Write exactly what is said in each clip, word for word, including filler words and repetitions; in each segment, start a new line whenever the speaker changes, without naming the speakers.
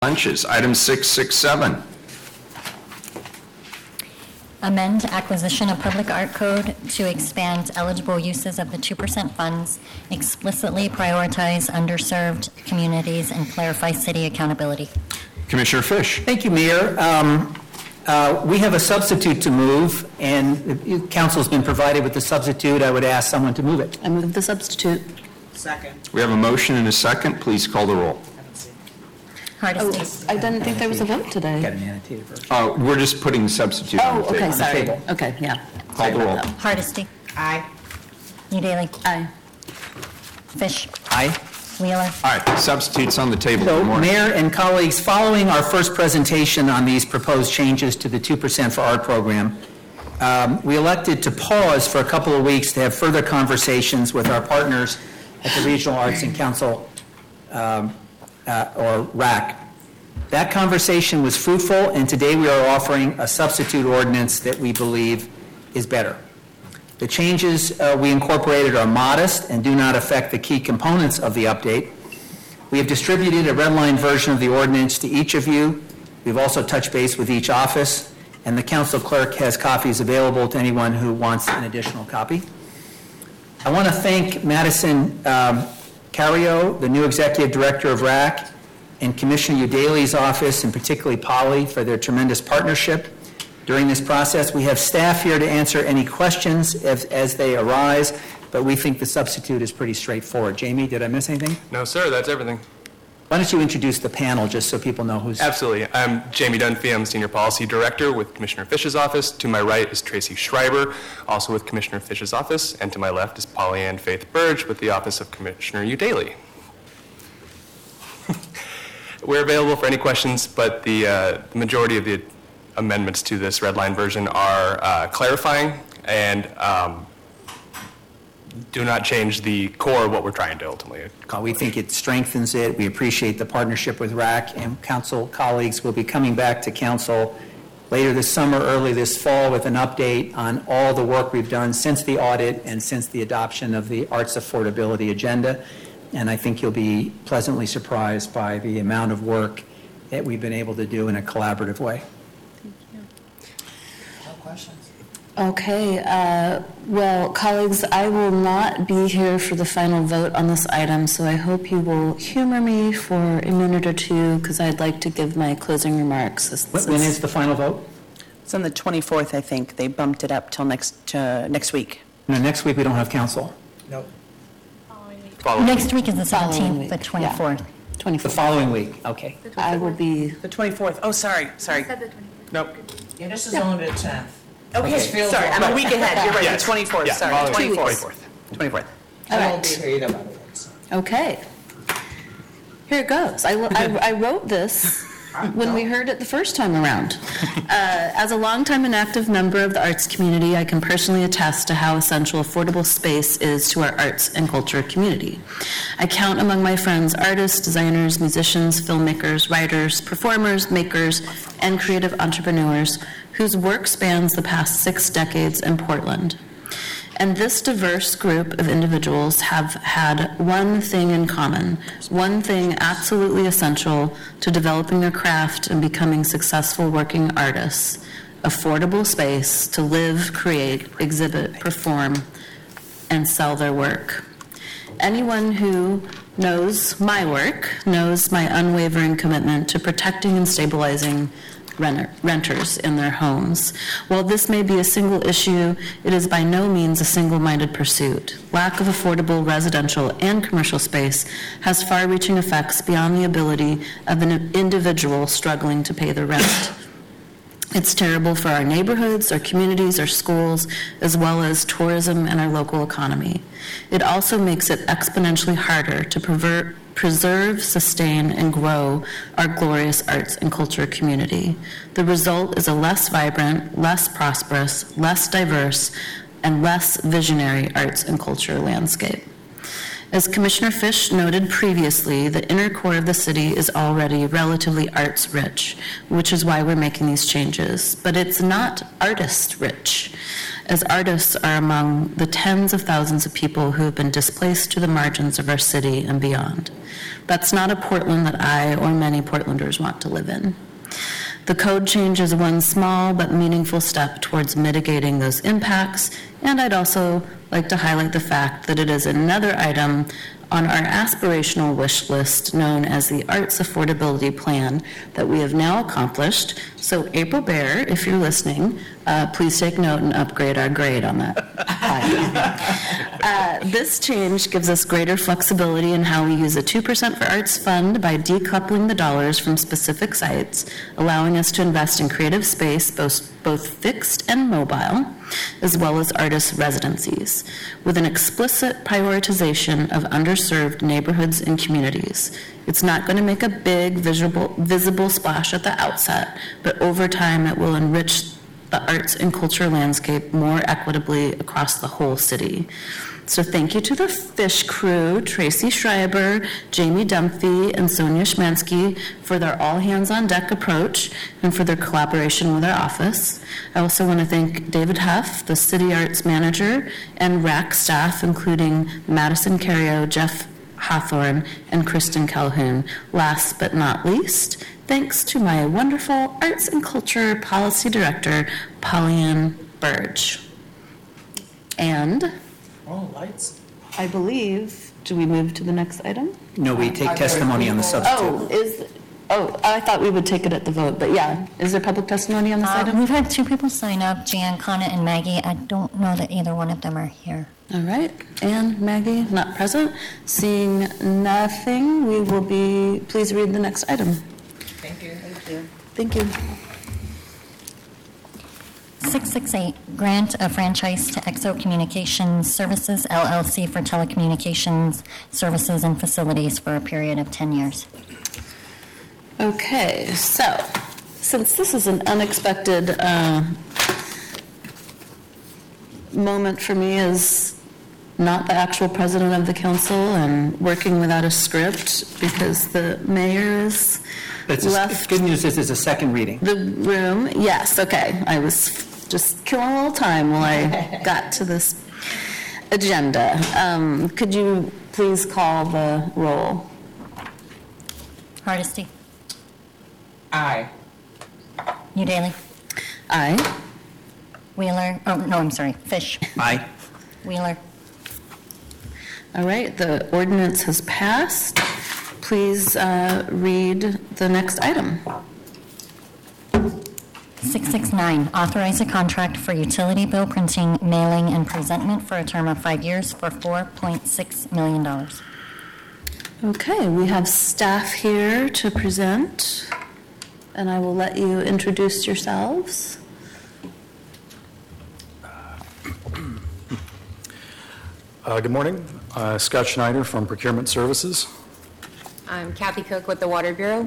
Lunches. Item six six seven.
Amend acquisition of public art code to expand eligible uses of the two percent funds, explicitly prioritize underserved communities, and clarify city accountability.
Commissioner Fish.
Thank you, Mayor. Um, uh, we have a substitute to move, and the council's been provided with the substitute. I would ask someone to move it.
I move the substitute.
Second.
We have a motion and a second. Please call the roll.
Hardesty.
I didn't think there was a vote
Got
today.
an annotated version.
Uh, we're just putting the substitute on
Oh,
the table.
okay, sorry.
table.
Okay, yeah.
Call
Sorry
the
about
roll.
that.
Hardesty.
Aye.
Udaly.
Aye.
Fish.
Aye.
Wheeler.
All right, substitutes on the table.
So,
Good morning.
Mayor and colleagues, following our first presentation on these proposed changes to the two percent for Art program, um, we elected to pause for a couple of weeks to have further conversations with our partners at the Regional Arts and Council, um, uh, or R A C. That conversation was fruitful, and today we are offering a substitute ordinance that we believe is better. The changes uh, we incorporated are modest and do not affect the key components of the update. We have distributed a redline version of the ordinance to each of you. We've also touched base with each office, and the council clerk has copies available to anyone who wants an additional copy. I want to thank Madison um, Cario, the new executive director of R A C, and Commissioner Udaly's office, and particularly Polly, for their tremendous partnership during this process. We have staff here to answer any questions as, as they arise, but we think the substitute is pretty straightforward. Jamie, did I miss anything?
No, sir, that's everything.
Why don't you introduce the panel just so people know who's...
Absolutely. I'm Jamie Dunphy. I'm Senior Policy Director with Commissioner Fish's office. To my right is Tracy Schreiber, also with Commissioner Fish's office. And to my left is Polly Ann Faith Burge with the office of Commissioner Udaly. We're available for any questions, but the, uh, the majority of the amendments to this red line version are uh, clarifying and um, do not change the core of what we're trying to ultimately.
We think it strengthens it. We appreciate the partnership with R A C, and council colleagues will be coming back to council later this summer, early this fall, with an update on all the work we've done since the audit and since the adoption of the arts affordability agenda. And I think you'll be pleasantly surprised by the amount of work that we've been able to do in a collaborative way.
No questions.
Okay, uh, well, colleagues, I will not be here for the final vote on this item, so I hope you will humor me for a minute or two, because I'd like to give my closing remarks. This- this
When is the final vote?
It's on the twenty-fourth, I think. They bumped it up till next, uh, next week.
No, next week we don't have council.
Nope.
Following.
Next week is the
Following
seventeenth,
week,
the
yeah.
twenty-fourth.
The
twenty-fourth.
following week, okay.
I will be,
The twenty-fourth. Oh, sorry, sorry.
Nope.
Yeah, this is only the tenth.
Okay.
Okay, sorry, I'm a week ahead. You're right,
Yes.
the twenty-fourth,
Yeah,
sorry,
following-
twenty-fourth. twenty-fourth.
all
I won't
right.
be here either, by the way. so.
Okay. Here it goes. I, I, I wrote this when we heard it the first time around. Uh, as a longtime and active member of the arts community, I can personally attest to how essential affordable space is to our arts and culture community. I count among my friends artists, designers, musicians, filmmakers, writers, performers, makers, and creative entrepreneurs whose work spans the past six decades in Portland. And this diverse group of individuals have had one thing in common, one thing absolutely essential to developing their craft and becoming successful working artists: affordable space to live, create, exhibit, perform, and sell their work. Anyone who knows my work knows my unwavering commitment to protecting and stabilizing Renter, renters in their homes. While this may be a single issue, it is by no means a single-minded pursuit. Lack of affordable residential and commercial space has far-reaching effects beyond the ability of an individual struggling to pay the rent. It's terrible for our neighborhoods, our communities, our schools, as well as tourism and our local economy. It also makes it exponentially harder to pervert preserve, sustain, and grow our glorious arts and culture community. The result is a less vibrant, less prosperous, less diverse, and less visionary arts and culture landscape. As Commissioner Fish noted previously, the inner core of the city is already relatively arts-rich, which is why we're making these changes. But it's not artist-rich. as artists are among the tens of thousands of people who have been displaced to the margins of our city and beyond. That's not a Portland that I or many Portlanders want to live in. The code change is one small but meaningful step towards mitigating those impacts, and I'd also like to highlight the fact that it is another item on our aspirational wish list known as the Arts Affordability Plan that we have now accomplished. So April Baer, if you're listening, uh, please take note and upgrade our grade on that item. uh, this change gives us greater flexibility in how we use a two percent for Arts Fund by decoupling the dollars from specific sites, allowing us to invest in creative space, both, both fixed and mobile, as well as artist residencies, with an explicit prioritization of underserved neighborhoods and communities. It's not going to make a big visible, visible splash at the outset, but over time it will enrich the arts and culture landscape more equitably across the whole city. So thank you to the Fish crew, Tracy Schreiber, Jamie Dunphy, and Sonia Schmansky for their all-hands-on-deck approach and for their collaboration with our office. I also want to thank David Huff, the City Arts Manager, and R A C staff, including Madison Cario, Jeff Hawthorne, and Kristen Calhoun. Last but not least, thanks to my wonderful Arts and Culture Policy Director, Pollyann Burge. And
Oh, lights.
I believe, do we move to the next item?
No, we take testimony on the substitute.
Oh, is, oh, I thought we would take it at the vote, but yeah. Is there public testimony on this
Uh,
item?
We've had two people sign up, Jan, Connor, and Maggie. I don't know that either one of them are here.
All right, and Maggie, not present. Seeing nothing, we will be, please read the next item.
Thank you. Thank you.
Thank you.
six six eight, grant a franchise to Exo Communications Services, L L C for telecommunications services and facilities for a period of ten years.
Okay, so, since this is an unexpected uh, moment for me as not the actual president of the council and working without a script because the mayor is
It's a-
left
Good news is it's a second reading.
the room. Yes, okay. I was just killing a little time while I got to this agenda. Um, Could you please call the roll?
Hardesty,
Aye.
Udaly,
Aye.
Wheeler, oh, no, I'm sorry, Fish,
Aye.
Wheeler.
All right, the ordinance has passed. Please uh, read the next item.
six six nine, authorize a contract for utility bill printing, mailing, and presentment for a term of five years for four point six million dollars.
Okay, we have staff here to present, and I will let you introduce yourselves.
Uh, Good morning. Uh, Scott Schneider from Procurement Services.
I'm Kathy Cook with the Water Bureau.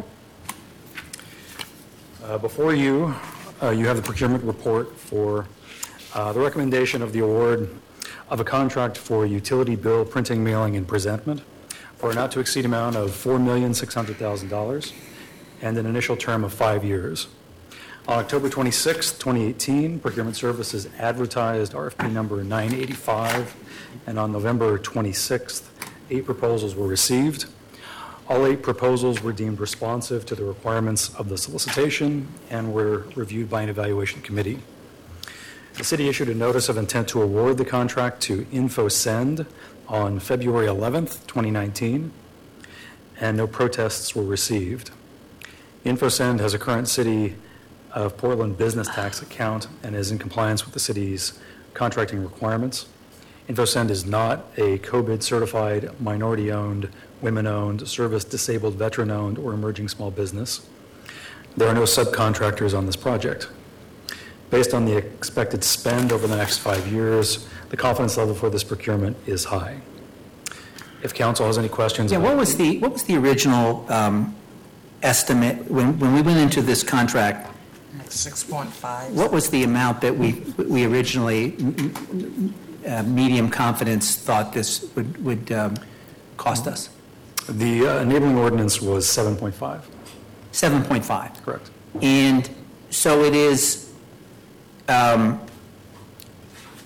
Uh, Before you, uh, you have the procurement report for uh, the recommendation of the award of a contract for utility bill printing, mailing, and presentment for a not-to-exceed amount of four million six hundred thousand dollars and an initial term of five years. On October twenty-sixth, twenty eighteen, Procurement Services advertised R F P number nine eighty-five, and on November twenty-sixth, eight proposals were received. All eight proposals were deemed responsive to the requirements of the solicitation and were reviewed by an evaluation committee. The city issued a notice of intent to award the contract to InfoSend on February eleventh, twenty nineteen, and no protests were received. InfoSend has a current City of Portland business tax account and is in compliance with the city's contracting requirements. InfoSend is not a COBID certified, minority-owned, women-owned, service-disabled, veteran-owned, or emerging small business. There are no subcontractors on this project. Based on the expected spend over the next five years, the confidence level for this procurement is high. If council has any questions.
Yeah, what was the, what was the original um, estimate, when, when we went into this contract,
six point five.
what was the amount that we, we originally, uh, medium confidence thought this would, would um, cost us?
The uh, enabling ordinance was seven point five.
seven point five.
Correct.
And so it is, um,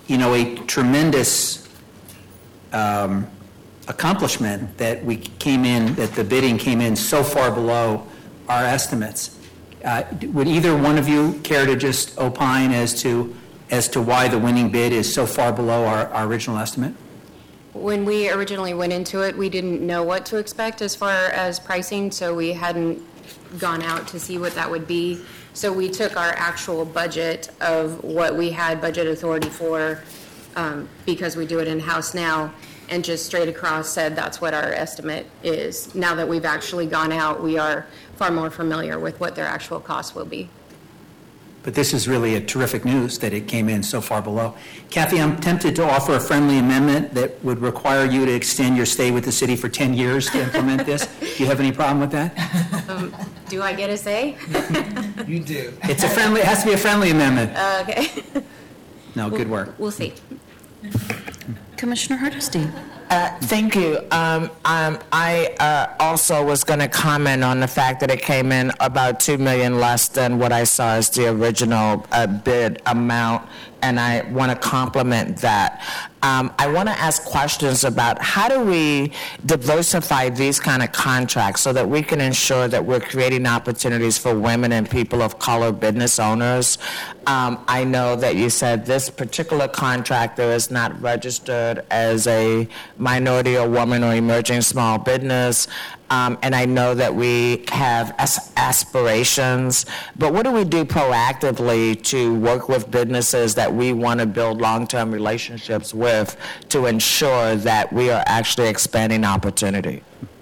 you know, a tremendous um, accomplishment that we came in, that the bidding came in so far below our estimates. Uh, Would either one of you care to just opine as to, as to why the winning bid is so far below our, our original estimate?
When we originally went into it, we didn't know what to expect as far as pricing, so we hadn't gone out to see what that would be. So we took our actual budget of what we had budget authority for, um, because we do it in-house now, and just straight across said that's what our estimate is. Now that we've actually gone out, we are far more familiar with what their actual cost will be.
But this is really a terrific news that it came in so far below. Kathy, I'm tempted to offer a friendly amendment that would require you to extend your stay with the city for ten years to implement this. Do you have any problem with that?
Um, do I get a say?
You do.
It's a friendly, it has to be a friendly amendment.
Uh, okay.
No, good work.
We'll see.
Commissioner Hardesty.
Uh, Thank you. Um, um, I uh, also was going to comment on the fact that it came in about two million dollars less than what I saw as the original uh, bid amount, and I want to compliment that. Um, I want to ask questions about how do we diversify these kind of contracts so that we can ensure that we're creating opportunities for women and people of color business owners. Um, I know that you said this particular contractor is not registered as a minority or woman or emerging small business. Um, and I know that we have as- aspirations, but what do we do proactively to work with businesses that we want to build long-term relationships with to ensure that we are actually expanding opportunity?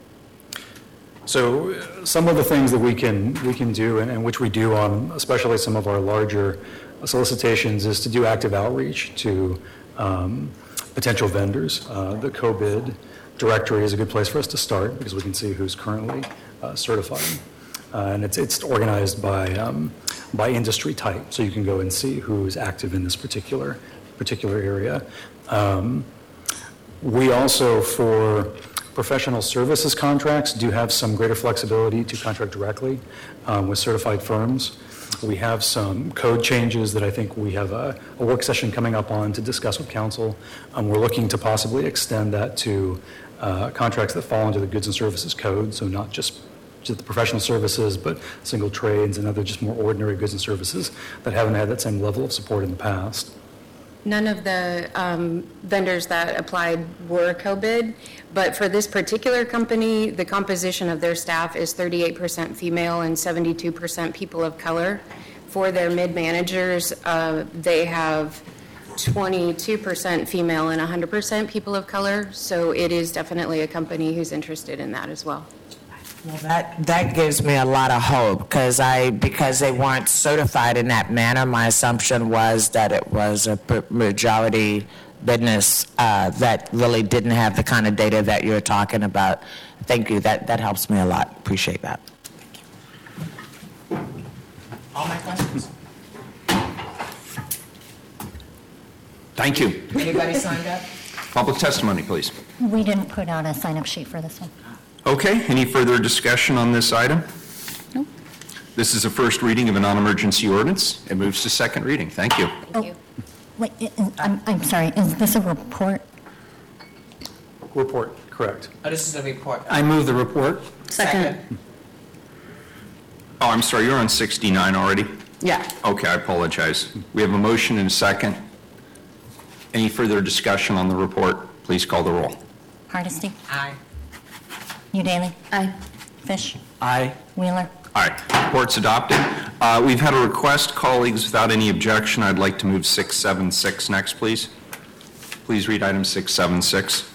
So uh, some of the things that we can we can do, and, and which we do on especially some of our larger solicitations, is to do active outreach to um, potential vendors. Uh, the co-bid directory is a good place for us to start because we can see who's currently uh, certified, uh, and it's it's organized by um, by industry type, so you can go and see who's active in this particular particular area. Um, we also, for professional services contracts, do have some greater flexibility to contract directly um, with certified firms. We have some code changes that I think we have a, a work session coming up on to discuss with council. Um, we're looking to possibly extend that to uh, contracts that fall under the goods and services code, so not just, just the professional services, but single trades and other just more ordinary goods and services that haven't had that same level of support in the past.
None of the um, vendors that applied were co-bid, but for this particular company, the composition of their staff is thirty-eight percent female and seventy-two percent people of color. For their mid-managers, uh, they have twenty-two percent female and one hundred percent people of color, so it is definitely a company who's interested in that as well.
Well, that, that gives me a lot of hope because I because they weren't certified in that manner. My assumption was that it was a majority business uh, that really didn't have the kind of data that you're talking about. Thank you. That that helps me a lot. Appreciate that.
All my questions.
Thank you.
Anybody signed up?
Public testimony, please.
We didn't put out a sign-up sheet for this one.
Okay, any further discussion on this item?
No.
This is a first reading of a non-emergency ordinance. It moves to second reading. Thank you.
Thank you.
Wait, i- is- I'm, I'm sorry, is this a report?
Report, correct.
Oh, this is a report.
I move the report.
Second.
Oh, I'm sorry, you're on sixty-nine already?
Yeah.
Okay, I apologize. We have a motion and a second. Any further discussion on the report? Please call the roll.
Hardesty?
Aye.
Udaly?
Aye.
Fish?
Aye.
Wheeler?
All right, report's adopted. Uh, We've had a request, colleagues, without any objection, I'd like to move six seven six next, please. Please read item six seven six.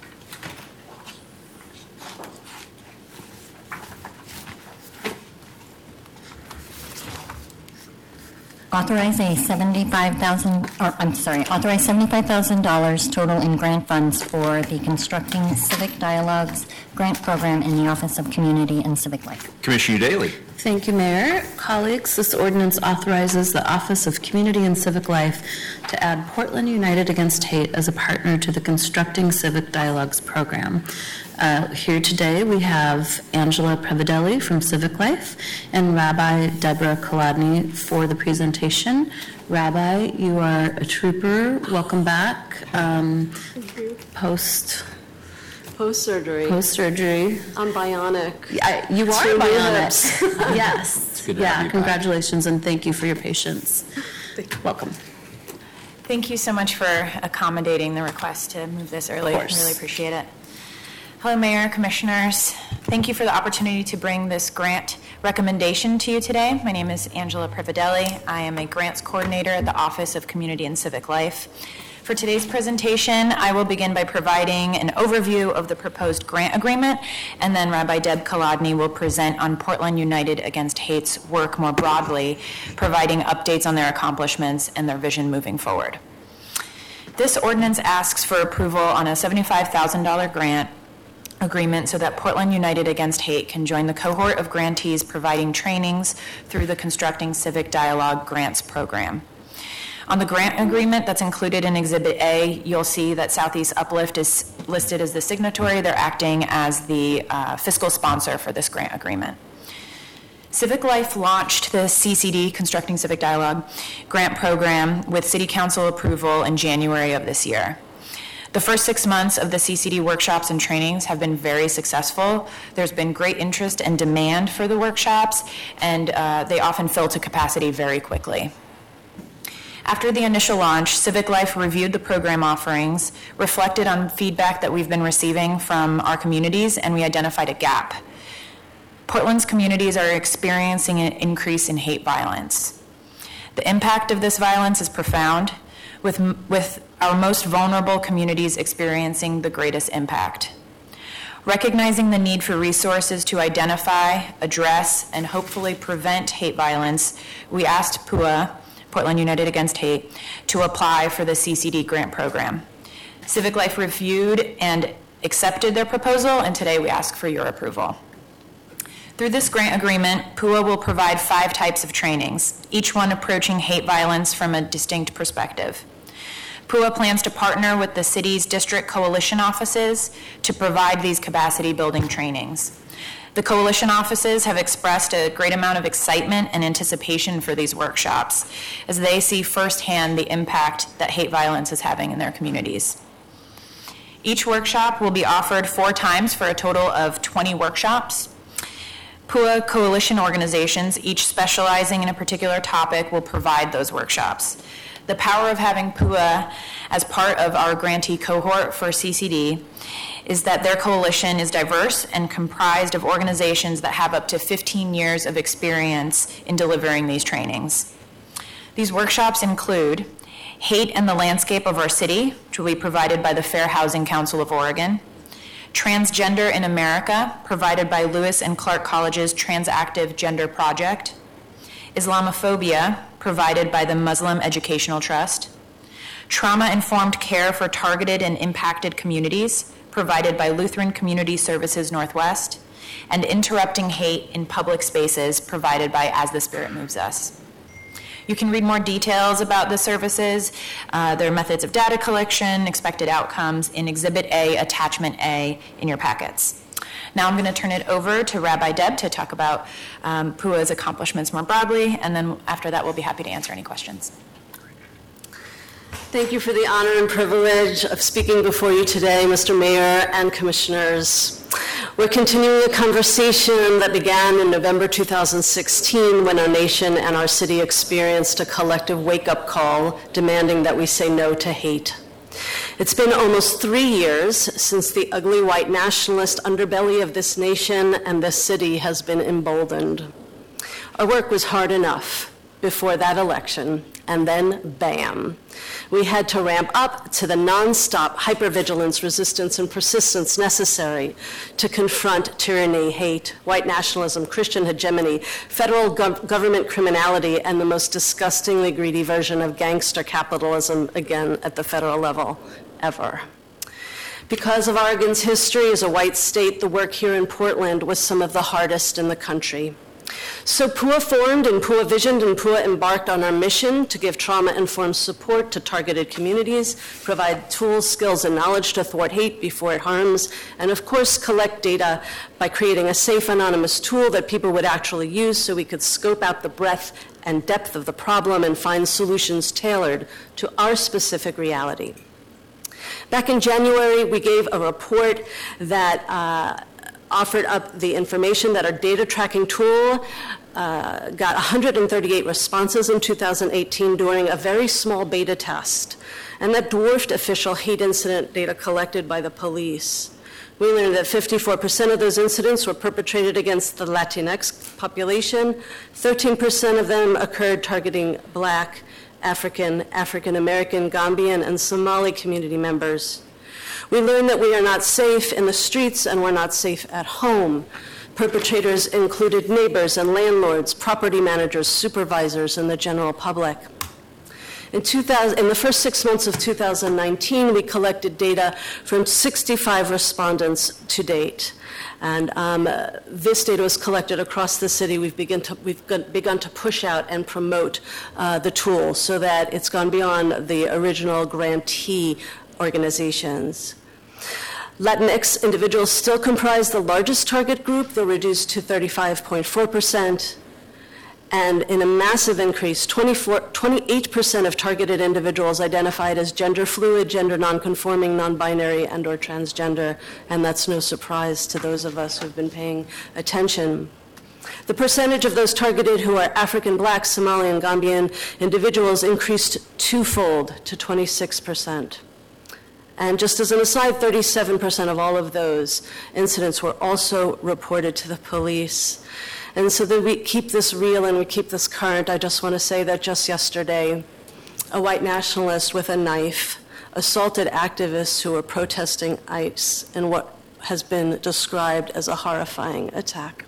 Authorize a seventy-five thousand, or, I'm sorry, authorize seventy-five thousand dollars total in grant funds for the Constructing Civic Dialogues Grant Program in the Office of Community and Civic Life.
Commissioner Daly.
Thank you, Mayor. Colleagues, this ordinance authorizes the Office of Community and Civic Life to add Portland United Against Hate as a partner to the Constructing Civic Dialogues program. Uh, Here today, we have Angela Prevedelli from Civic Life and Rabbi Deborah Kolodny for the presentation. Rabbi, you are a trooper. Welcome back. Um, Post,
Post-surgery.
post-surgery.
I'm bionic.
I- You are
Two new
bionic.
hips.
Yes.
good to have
Yeah,
you back.
congratulations, and thank you for your patience. Welcome.
Thank you so much for accommodating the request to move this early. I
course.
really appreciate it. Hello, Mayor, Commissioners. Thank you for the opportunity to bring this grant recommendation to you today. My name is Angela Prevedelli. I am a grants coordinator at the Office of Community and Civic Life. For today's presentation, I will begin by providing an overview of the proposed grant agreement, and then Rabbi Deb Kolodny will present on Portland United Against Hate's work more broadly, providing updates on their accomplishments and their vision moving forward. This ordinance asks for approval on a seventy-five thousand dollars grant agreement so that Portland United Against Hate can join the cohort of grantees providing trainings through the Constructing Civic Dialogue Grants Program. On the grant agreement that's included in Exhibit A, you'll see that Southeast Uplift is listed as the signatory. They're acting as the uh, fiscal sponsor for this grant agreement. Civic Life launched the C C D, Constructing Civic Dialogue, grant program with City Council approval in January of this year. The first six months of the C C D workshops and trainings have been very successful. There's been great interest and demand for the workshops, and uh, they often fill to capacity very quickly. After the initial launch, Civic Life reviewed the program offerings, reflected on feedback that we've been receiving from our communities, and we identified a gap. Portland's communities are experiencing an increase in hate violence. The impact of this violence is profound, with, with our most vulnerable communities experiencing the greatest impact. Recognizing the need for resources to identify, address, and hopefully prevent hate violence, we asked P U A, Portland United Against Hate, to apply for the C C D grant program. Civic Life reviewed and accepted their proposal, and today we ask for your approval. Through this grant agreement, P U A will provide five types of trainings, each one approaching hate violence from a distinct perspective. P U A plans to partner with the city's district coalition offices to provide these capacity building trainings. The coalition offices have expressed a great amount of excitement and anticipation for these workshops as they see firsthand the impact that hate violence is having in their communities. Each workshop will be offered four times for a total of twenty workshops. P U A coalition organizations, each specializing in a particular topic, will provide those workshops. The power of having P U A as part of our grantee cohort for C C D is that their coalition is diverse and comprised of organizations that have up to fifteen years of experience in delivering these trainings. These workshops include Hate and the Landscape of Our City, which will be provided by the Fair Housing Council of Oregon; Transgender in America, provided by Lewis and Clark College's Transactive Gender Project; Islamophobia, provided by the Muslim Educational Trust; Trauma-Informed Care for Targeted and Impacted Communities, provided by Lutheran Community Services Northwest; and Interrupting Hate in Public Spaces, provided by As the Spirit Moves Us. You can read more details about the services, uh, their methods of data collection, expected outcomes in Exhibit A, Attachment A in your packets. Now I'm going to turn it over to Rabbi Deb to talk about um, P U A's accomplishments more broadly, and then after that we'll be happy to answer any questions.
Thank you for the honor and privilege of speaking before you today, Mister Mayor and Commissioners. We're continuing a conversation that began in November two thousand sixteen when our nation and our city experienced a collective wake-up call demanding that we say no to hate. It's been almost three years since the ugly white nationalist underbelly of this nation and this city has been emboldened. Our work was hard enough before that election, and then bam. We had to ramp up to the nonstop hypervigilance, resistance, and persistence necessary to confront tyranny, hate, white nationalism, Christian hegemony, federal gov- government criminality, and the most disgustingly greedy version of gangster capitalism, again, at the federal level, ever. Because of Oregon's history as a white state, the work here in Portland was some of the hardest in the country. So P U A formed and P U A visioned and P U A embarked on our mission to give trauma-informed support to targeted communities, provide tools, skills, and knowledge to thwart hate before it harms, and of course collect data by creating a safe, anonymous tool that people would actually use so we could scope out the breadth and depth of the problem and find solutions tailored to our specific reality. Back in January, we gave a report that uh, offered up the information that our data tracking tool uh, got one hundred thirty-eight responses in two thousand eighteen during a very small beta test, and that dwarfed official hate incident data collected by the police. We learned that fifty-four percent of those incidents were perpetrated against the Latinx population. thirteen percent of them occurred targeting Black, African, African American, Gambian, and Somali community members. We learned that we are not safe in the streets and we're not safe at home. Perpetrators included neighbors and landlords, property managers, supervisors, and the general public. In, two thousand, in the first six months of two thousand nineteen, we collected data from sixty-five respondents to date. And um, uh, this data was collected across the city. We've, begun to, we've begun to push out and promote uh, the tool so that it's gone beyond the original grantee organizations. Latinx individuals still comprise the largest target group. They're reduced to thirty-five point four percent. And in a massive increase, twenty-eight percent of targeted individuals identified as gender fluid, gender nonconforming, non-binary, and or transgender. And that's no surprise to those of us who've been paying attention. The percentage of those targeted who are African, Black, Somali, and Gambian individuals increased twofold to twenty-six percent. And just as an aside, thirty-seven percent of all of those incidents were also reported to the police. And so that we keep this real and we keep this current, I just want to say that just yesterday, a white nationalist with a knife assaulted activists who were protesting ICE in what has been described as a horrifying attack.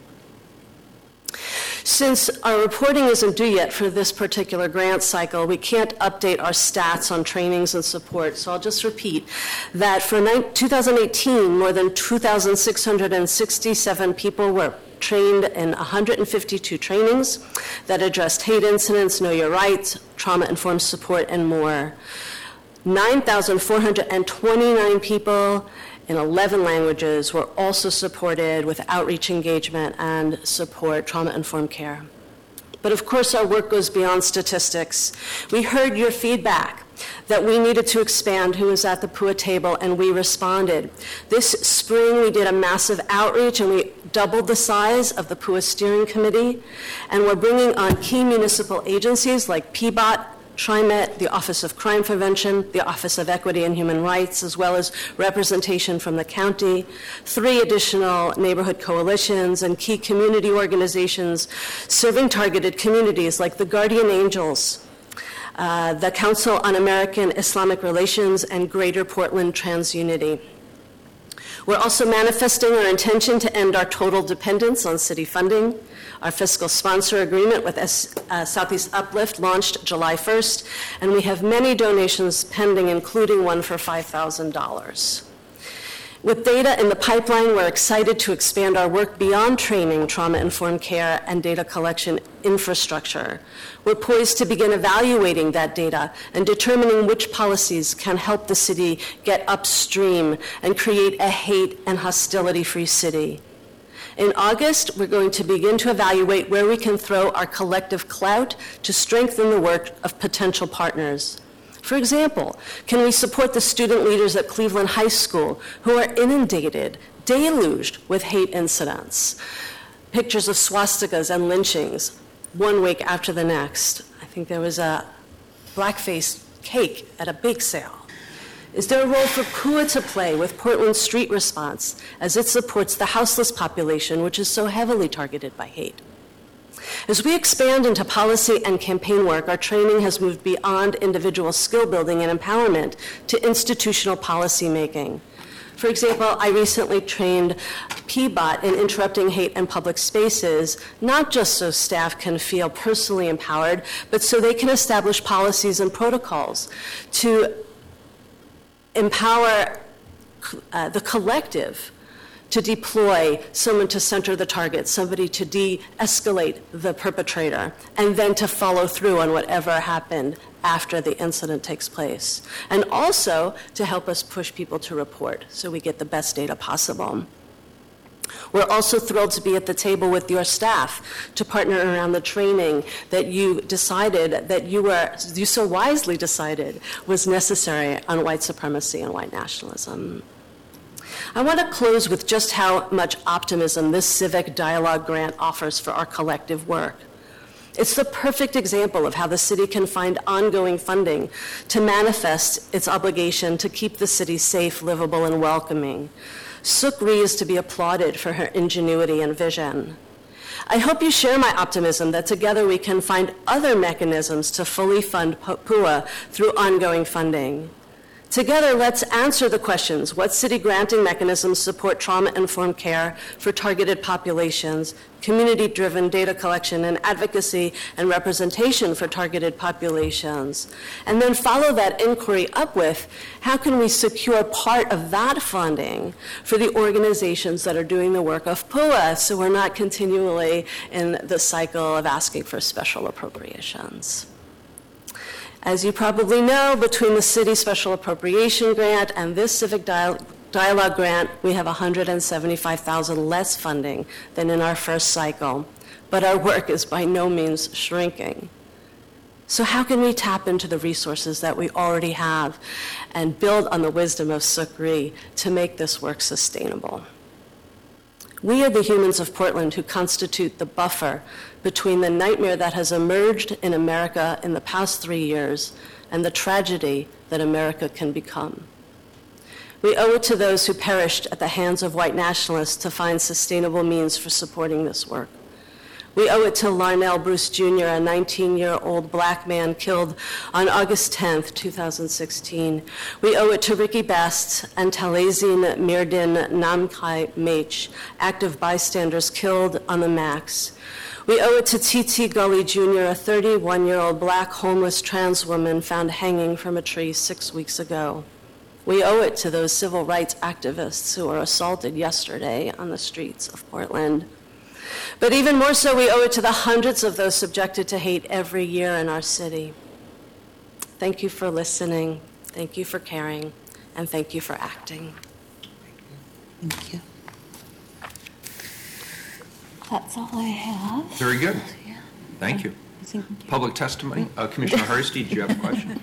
Since our reporting isn't due yet for this particular grant cycle, we can't update our stats on trainings and support, so I'll just repeat that for two thousand eighteen, more than two thousand six hundred sixty-seven people were trained in one hundred fifty-two trainings that addressed hate incidents, know your rights, trauma-informed support, and more. nine thousand four hundred twenty-nine people in eleven languages were also supported with outreach engagement and support, trauma-informed care. But of course, our work goes beyond statistics. We heard your feedback that we needed to expand who was at the P U A table, and we responded. This spring, we did a massive outreach, and we doubled the size of the P U A steering committee, and we're bringing on key municipal agencies like P B O T, TriMet, the Office of Crime Prevention, the Office of Equity and Human Rights, as well as representation from the county, three additional neighborhood coalitions, and key community organizations serving targeted communities like the Guardian Angels, uh, the Council on American Islamic Relations, and Greater Portland TransUnity. We're also manifesting our intention to end our total dependence on city funding. Our fiscal sponsor agreement with S- uh, Southeast Uplift launched July first, and we have many donations pending, including one for five thousand dollars. With data in the pipeline, we're excited to expand our work beyond training, trauma-informed care, and data collection infrastructure. We're poised to begin evaluating that data and determining which policies can help the city get upstream and create a hate and hostility-free city. In August, we're going to begin to evaluate where we can throw our collective clout to strengthen the work of potential partners. For example, can we support the student leaders at Cleveland High School who are inundated, deluged with hate incidents? Pictures of swastikas and lynchings, one week after the next. I think there was a blackface cake at a bake sale. Is there a role for P U A to play with Portland Street Response as it supports the houseless population, which is so heavily targeted by hate? As we expand into policy and campaign work, our training has moved beyond individual skill building and empowerment to institutional policy making. For example, I recently trained P B O T in interrupting hate in public spaces, not just so staff can feel personally empowered, but so they can establish policies and protocols to empower uh, the collective to deploy someone to center the target, somebody to de-escalate the perpetrator, and then to follow through on whatever happened after the incident takes place. And also to help us push people to report so we get the best data possible. We're also thrilled to be at the table with your staff to partner around the training that you decided, that you were, you so wisely decided was necessary on white supremacy and white nationalism. I want to close with just how much optimism this civic dialogue grant offers for our collective work. It's the perfect example of how the city can find ongoing funding to manifest its obligation to keep the city safe, livable, and welcoming. Suk Ri is to be applauded for her ingenuity and vision. I hope you share my optimism that together we can find other mechanisms to fully fund P U A through ongoing funding. Together, let's answer the questions: what city granting mechanisms support trauma-informed care for targeted populations, community-driven data collection and advocacy and representation for targeted populations? And then follow that inquiry up with, how can we secure part of that funding for the organizations that are doing the work of P U A so we're not continually in the cycle of asking for special appropriations? As you probably know, between the City Special Appropriation Grant and this Civic Dialogue Grant, we have one hundred seventy-five thousand dollars less funding than in our first cycle, but our work is by no means shrinking. So how can we tap into the resources that we already have and build on the wisdom of Suk Ri to make this work sustainable? We are the humans of Portland who constitute the buffer between the nightmare that has emerged in America in the past three years and the tragedy that America can become. We owe it to those who perished at the hands of white nationalists to find sustainable means for supporting this work. We owe it to Larnell Bruce Junior, a nineteen-year-old black man killed on August tenth, two thousand sixteen. We owe it to Ricky Best and Talazine Mirdin Namkai Mach, active bystanders killed on the Max. We owe it to T T Gully Junior, a thirty-one-year-old black homeless trans woman found hanging from a tree six weeks ago. We owe it to those civil rights activists who were assaulted yesterday on the streets of Portland. But even more so, we owe it to the hundreds of those subjected to hate every year in our city. Thank you for listening, thank you for caring, and thank you for acting.
Thank you.
That's all I have.
Very good. Thank you. Public testimony. Uh, Commissioner Hursti, did you have a question?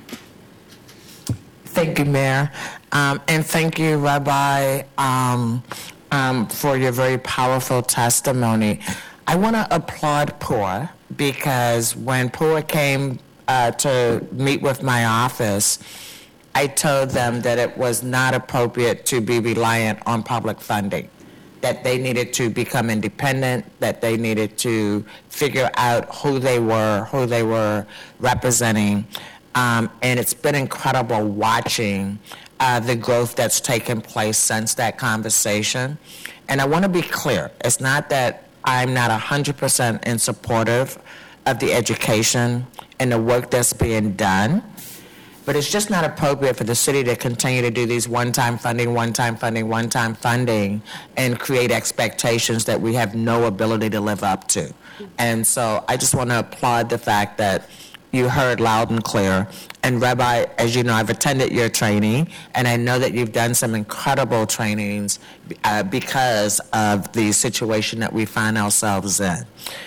Thank you, Mayor. Um, and thank you, Rabbi, um, um, for your very powerful testimony. I want to applaud P U A because when P U A came uh, to meet with my office, I told them that it was not appropriate to be reliant on public funding, that they needed to become independent, that they needed to figure out who they were, who they were representing. Um, and it's been incredible watching uh, the growth that's taken place since that conversation. And I want to be clear, it's not that I'm not one hundred percent in supportive of the education and the work that's being done, but it's just not appropriate for the city to continue to do these one-time funding, one-time funding, one-time funding, and create expectations that we have no ability to live up to. And so I just want to applaud the fact that you heard loud and clear. And Rabbi, as you know, I've attended your training, and I know that you've done some incredible trainings uh, because of the situation that we find ourselves in.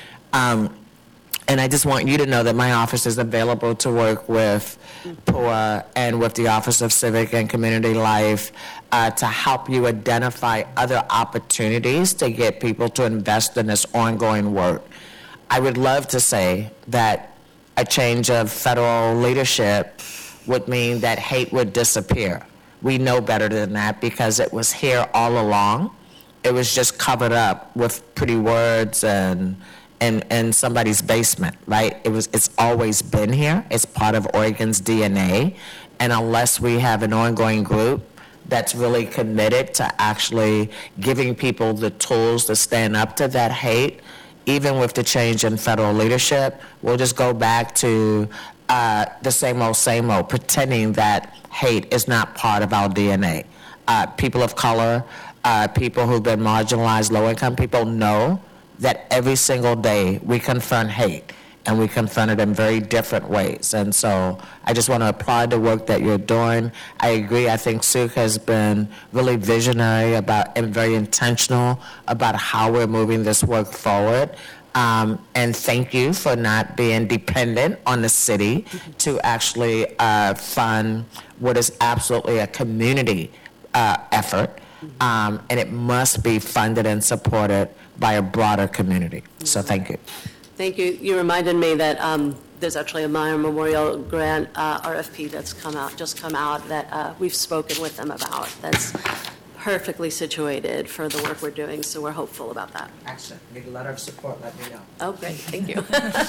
Um, And I just want you to know that my office is available to work with P U A and with the Office of Civic and Community Life uh, to help you identify other opportunities to get people to invest in this ongoing work. I would love to say that a change of federal leadership would mean that hate would disappear. We know better than that because it was here all along. It was just covered up with pretty words and In, in somebody's basement, right? It was, it's always been here. It's part of Oregon's D N A. And unless we have an ongoing group that's really committed to actually giving people the tools to stand up to that hate, even with the change in federal leadership, we'll just go back to uh, the same old, same old, pretending that hate is not part of our D N A. Uh, people of color uh, people who've been marginalized, low-income people, know that every single day we confront hate, and we confront it in very different ways. And so I just want to applaud the work that you're doing. I agree. I think Suk has been really visionary about and very intentional about how we're moving this work forward. Um, and thank you for not being dependent on the city to actually uh, fund what is absolutely a community uh, effort. Um, and it must be funded and supported by a broader community. So thank you.
Thank you. You reminded me that um, there's actually a Meyer Memorial Grant uh, R F P that's come out, just come out, that uh, we've spoken with them about. That's perfectly situated for the work we're doing, so we're hopeful about that.
Excellent. Need a letter of support, let me know.
Oh, great. Thank you.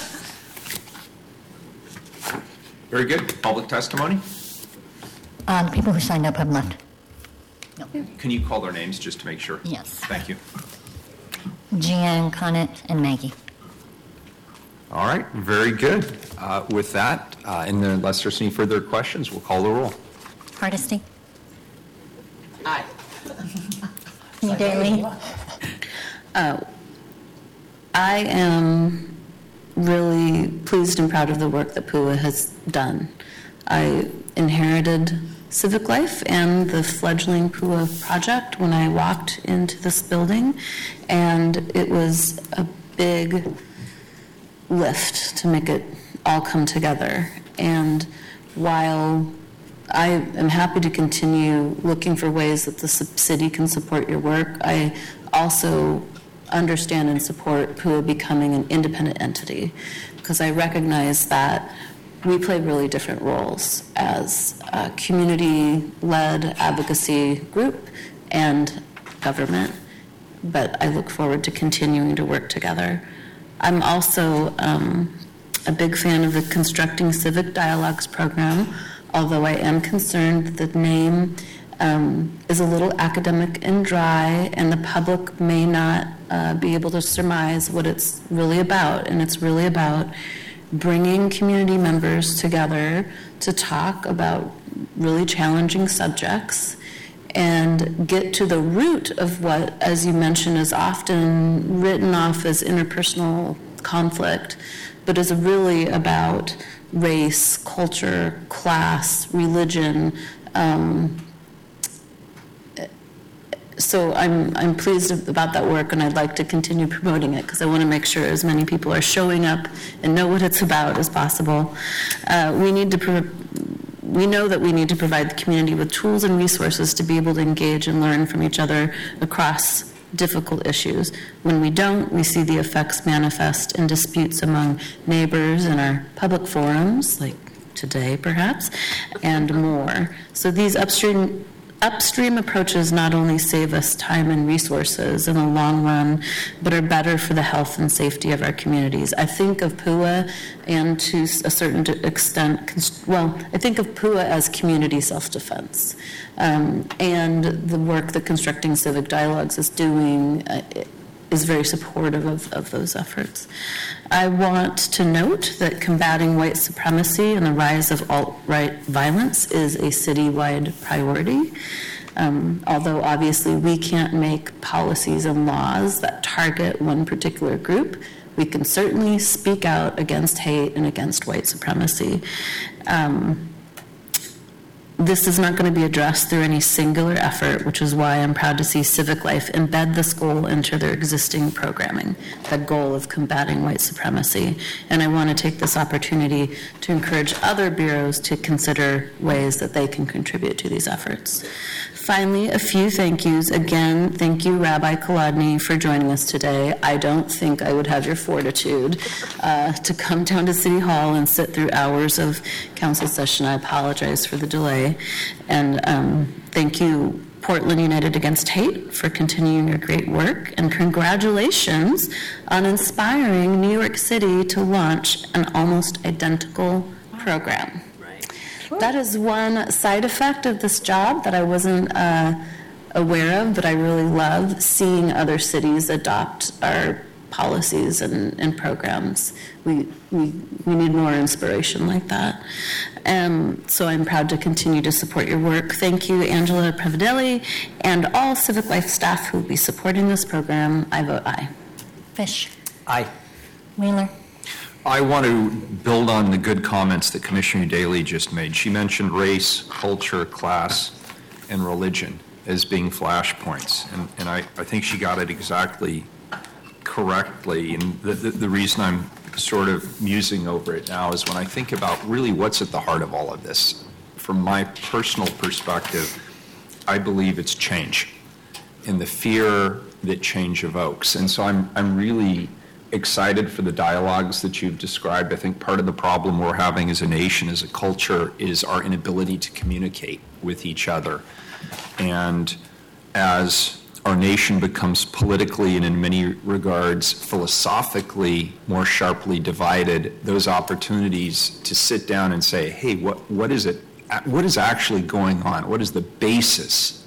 Very good. Public testimony?
Uh, The people who signed up have left.
Can you call their names just to make sure?
Yes.
Thank you.
Jeanne, Connett, and Maggie.
All right, very good. Uh, With that, uh, and then unless there's any further questions, we'll call the roll.
Hardesty.
Aye.
Daly.
Uh, I am really pleased and proud of the work that P U A has done. I inherited Civic Life and the fledgling P U A project when I walked into this building, and it was a big lift to make it all come together. And while I am happy to continue looking for ways that the city can support your work, I also understand and support P U A becoming an independent entity, because I recognize that we play really different roles as a community-led advocacy group and government, but I look forward to continuing to work together. I'm also um, a big fan of the Constructing Civic Dialogues program, although I am concerned that the name um, is a little academic and dry, and the public may not uh, be able to surmise what it's really about. And it's really about bringing community members together to talk about really challenging subjects and get to the root of what, as you mentioned, is often written off as interpersonal conflict, but is really about race, culture, class, religion. Um, so I'm I'm pleased about that work, and I'd like to continue promoting it because I want to make sure as many people are showing up and know what it's about as possible. Uh, we need to. Pro- We know that we need to provide the community with tools and resources to be able to engage and learn from each other across difficult issues. When we don't, we see the effects manifest in disputes among neighbors in our public forums, like today perhaps, and more. So these upstream upstream approaches not only save us time and resources in the long run, but are better for the health and safety of our communities. I think of P U A and to a certain extent, well, I think of P U A as community self-defense. Um, and the work that Constructing Civic Dialogues is doing uh, is very supportive of, of those efforts. I want to note that combating white supremacy and the rise of alt-right violence is a citywide priority. Um, although obviously we can't make policies and laws that target one particular group, we can certainly speak out against hate and against white supremacy. Um, This is not going to be addressed through any singular effort, which is why I'm proud to see Civic Life embed this goal into their existing programming, the goal of combating white supremacy. And I want to take this opportunity to encourage other bureaus to consider ways that they can contribute to these efforts. Finally, a few thank yous. Again, thank you, Rabbi Kolodny, for joining us today. I don't think I would have your fortitude uh, to come down to City Hall and sit through hours of council session. I apologize for the delay. And um, thank you, Portland United Against Hate, for continuing your great work. And congratulations on inspiring New York City to launch an almost identical program. That is one side effect of this job that I wasn't uh, aware of, but I really love seeing other cities adopt our policies and, and programs. We, we, we need more inspiration like that. Um, so I'm proud to continue to support your work. Thank you, Angela Previdelli, and all Civic Life staff who will be supporting this program. I vote aye.
Fish.
Aye.
Wheeler.
I want to build on the good comments that Commissioner Daly just made. She mentioned race, culture, class, and religion as being flashpoints, and, and I, I think she got it exactly correctly. And the, the, the reason I'm sort of musing over it now is when I think about really what's at the heart of all of this. From my personal perspective, I believe it's change and the fear that change evokes. And so I'm, I'm really excited for the dialogues that you've described. I think part of the problem we're having as a nation, as a culture, is our inability to communicate with each other. And as our nation becomes politically and in many regards philosophically more sharply divided, those opportunities to sit down and say, hey, what, what is it, what is actually going on? What is the basis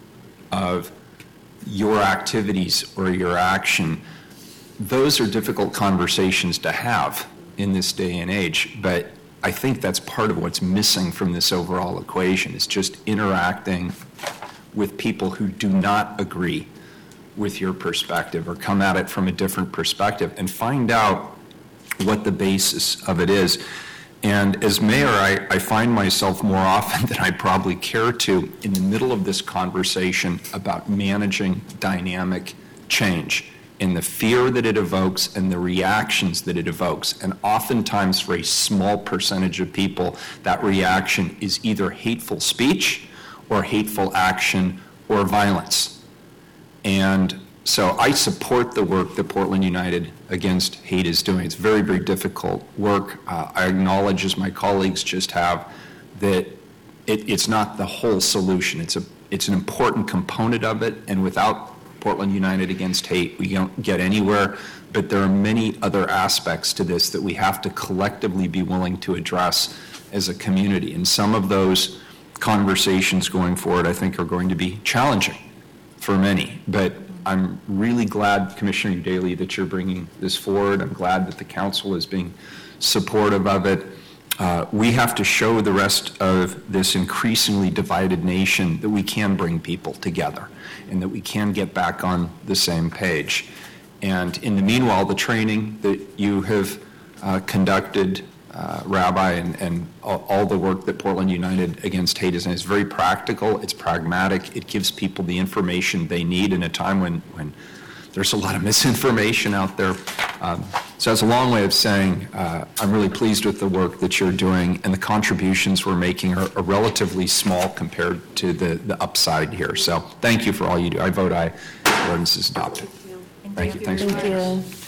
of your activities or your action? Those are difficult conversations to have in this day and age, but I think that's part of what's missing from this overall equation, is just interacting with people who do not agree with your perspective or come at it from a different perspective and find out what the basis of it is. And as mayor, I, I find myself more often than I probably care to in the middle of this conversation about managing dynamic change and the fear that it evokes and the reactions that it evokes. And oftentimes for a small percentage of people, that reaction is either hateful speech or hateful action or violence. And so I support the work that Portland United Against Hate is doing. It's very, very difficult work. Uh, I acknowledge, as my colleagues just have, that it, it's not the whole solution. It's a, it's an important component of it, and without Portland United Against Hate, we don't get anywhere. But there are many other aspects to this that we have to collectively be willing to address as a community. And some of those conversations going forward, I think, are going to be challenging for many. But I'm really glad, Commissioner Daly, that you're bringing this forward. I'm glad that the council is being supportive of it. Uh, we have to show the rest of this increasingly divided nation that we can bring people together and that we can get back on the same page. And in the meanwhile, the training that you have uh, conducted, uh, Rabbi, and, and all, all the work that Portland United Against Hate is, and it's very practical, it's pragmatic, it gives people the information they need in a time when, when there's a lot of misinformation out there. Um, so that's a long way of saying uh, I'm really pleased with the work that you're doing, and the contributions we're making are, are relatively small compared to the, the upside here. So thank you for all you do. I vote aye. The ordinance is adopted. Thank you. Thanks.
Thank you.